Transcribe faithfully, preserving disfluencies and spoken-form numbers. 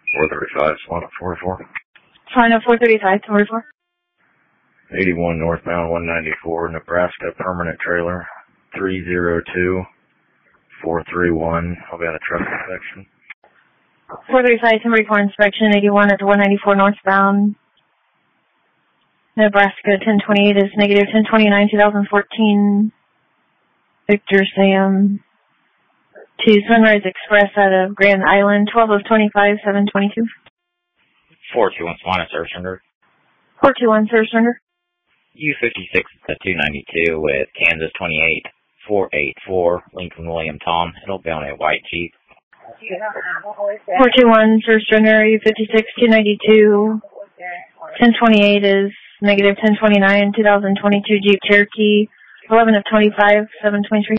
four thirty-five, Swan at forty-four. Swan at four thirty-five, forty-four. eighty-one northbound one ninety-four, Nebraska permanent trailer, three zero two, four three one. I'll be on a truck inspection. four thirty-five, forty-four inspection, eighty-one at the one ninety-four northbound. Nebraska ten twenty-eight is negative ten twenty-nine, twenty fourteen. Victor Sam to Sunrise Express out of Grand Island, twelve of twenty-five, seven twenty-two. four two one Swan at service center. four two one service center. U fifty-six at two ninety-two with Kansas twenty-eight, four eighty-four, Lincoln William Tom. It'll be on a white Jeep. four two one service center, U fifty-six, two ninety-two. ten twenty-eight is negative ten twenty-nine, two thousand twenty-two Jeep Cherokee, eleven of twenty-five, seven twenty-three.